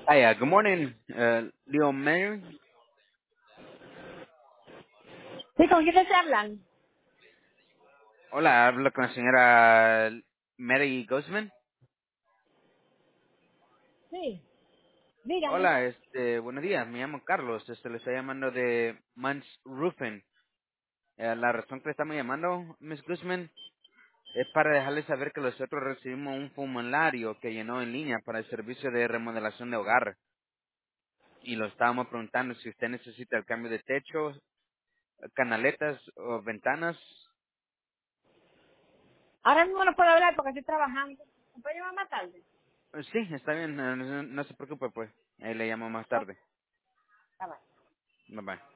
Hi, good morning, Leo Mayer. Sí, ¿con quién te hablan? Hola, hablo con la señora Mary Guzman. Sí, dígame. Hola, buenos días, me llamo Carlos, le estoy llamando de Mans Roofing. La razón que le estamos llamando, Miss Guzman, es para dejarle saber que nosotros recibimos un formulario que llenó en línea para el servicio de remodelación de hogar. Y lo estábamos preguntando si usted necesita el cambio de techo, canaletas o ventanas. Ahora mismo no puedo hablar porque estoy trabajando. ¿Me puede llamar más tarde? Sí, está bien, no se preocupe pues. Ahí le llamo más Ok, tarde. está bien. Bye bye.